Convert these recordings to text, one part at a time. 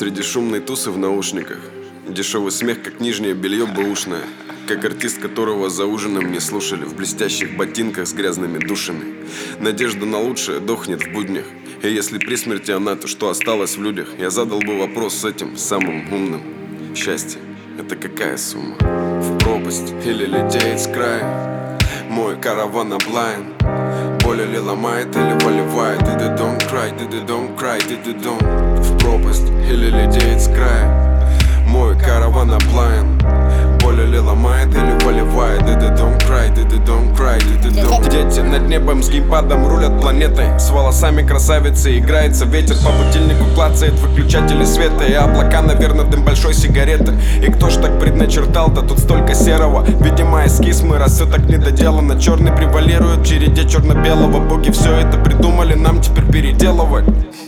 Среди шумной тусы в наушниках, дешевый смех, как нижнее белье бэушное, как артист, которого за ужином не слушали, в блестящих ботинках с грязными душами. Надежда на лучшее дохнет в буднях, и если при смерти она, то что осталось в людях? Я задал бы вопрос с этим самым умным: счастье — это какая сумма? В пропасть или лететь с края? Мой караван облаян. Боль или ломает, или выливает. Ты don't cry, ты don't cry, ты don't. В пропасть или лететь с края? Мой караван облаян. Боль или ломает, или выливает. Ты don't cry, ты don't cry, ты don't. Дети над небом с геймпадом рулят планетой. С волосами красавицы играется ветер. По будильнику клацает выключатели света. И облака, наверное, дым большой сигареты. И кто ж так предначертал-то, тут столько серого. Видимо, эскиз мы, раз все так недоделано. Черный превалирует в череде черно-белого. Боги все это придумали, нам теперь переделывать.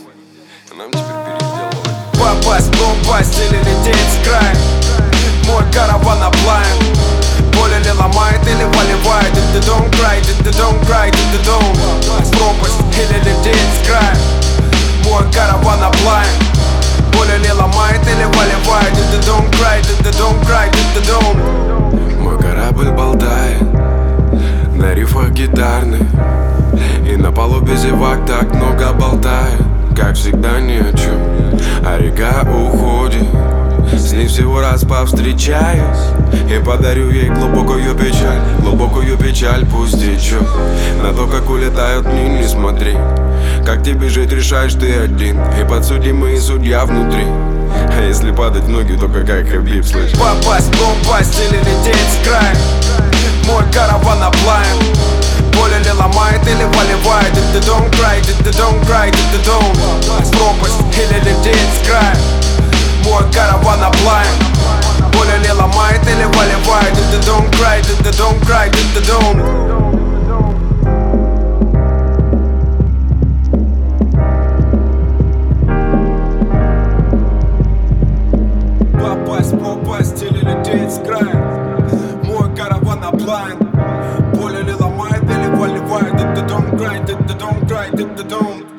Попасть, попасть или лететь с края? Мой караван облаян. Боль или ломает, или выливает. Ты don't cry, ты don't cry, ты don't. В пропасть или лететь с края? Мой караван облаян. Боль или ломает, или выливает. Ты don't cry, ты don't cry, ты don't. Мой корабль болтает на рифах гитарных, и на палубе зевак так много болтает. Как всегда ни о чем, а река уходит. С ней всего раз повстречаюсь и подарю ей глубокую печаль пусть течет. На то, как улетают дни, не смотри. Как тебе жить, решаешь ты один, и подсудимый, и судья внутри. А если падать в ноги, то какая Хабиб, слышь? Попасть, попасть или лететь с края? Мой караван облаян. Боль или ломает, или выливает. Ты don't cry, ты don't cry, ты don't. В пропасть или лететь с края? Мой караван облаян. Боль или ломает, или выливает. Ты don't cry, ты don't cry, ты don't. Попасть или лететь с края? Мой караван облаян. Боль или ломает, или выливает. Ты don't cry, ты don't cry, ты don't.